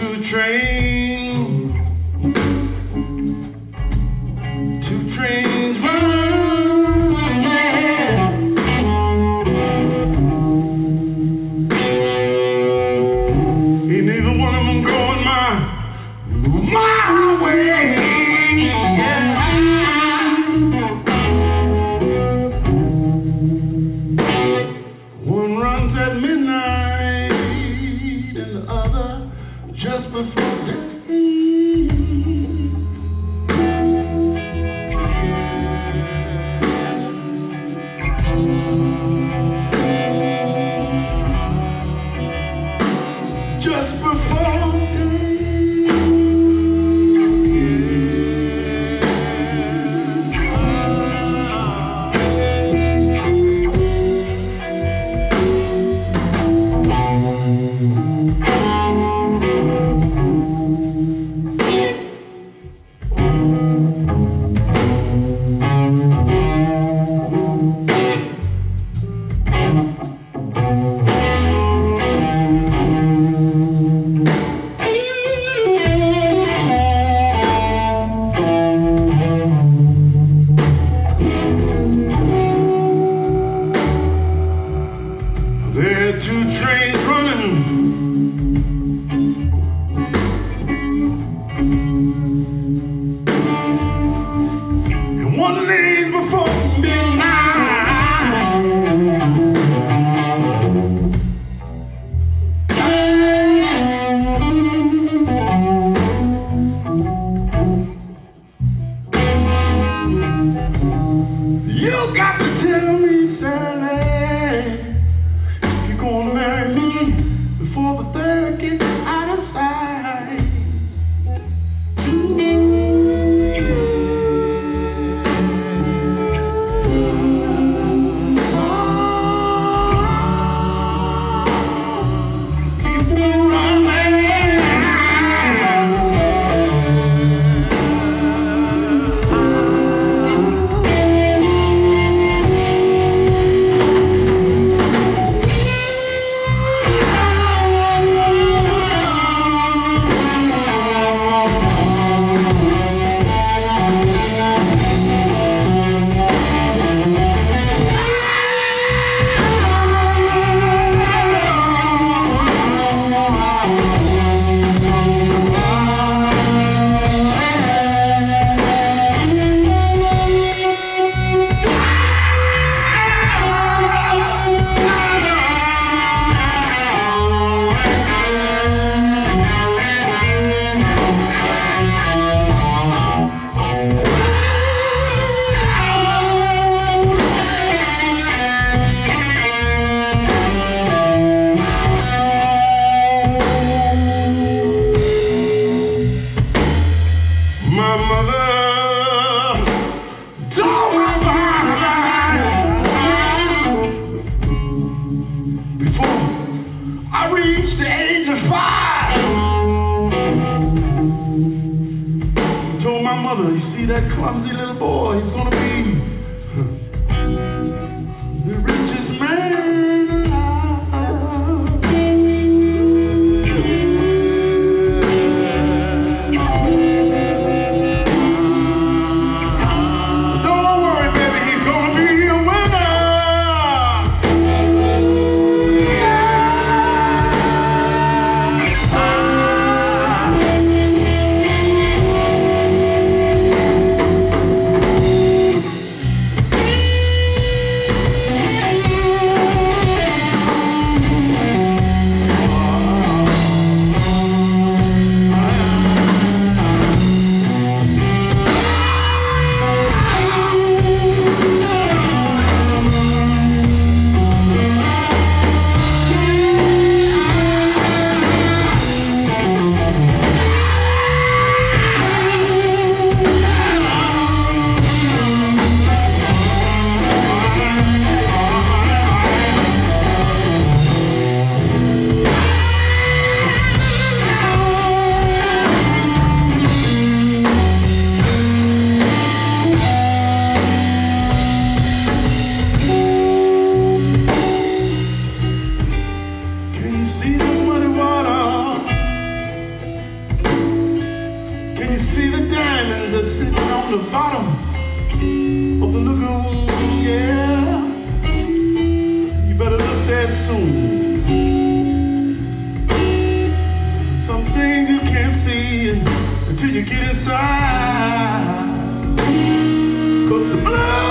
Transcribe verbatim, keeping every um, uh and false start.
two trains, two trains running. Ain't neither one of them going my, my way. Yeah. One runs at midnight and the other just before day. Just before day. There are two trains running, and one lays before midnight. You got to tell me, Sally, gonna marry me before the third gets out of sight. Keep on my mother told my father before I reached the age of five. Told my mother, you see that clumsy little boy, he's gonna be the richest man alive. sitting on the bottom of the lagoon, yeah. You better look there soon. Some things you can't see until you get inside. 'Cause the blood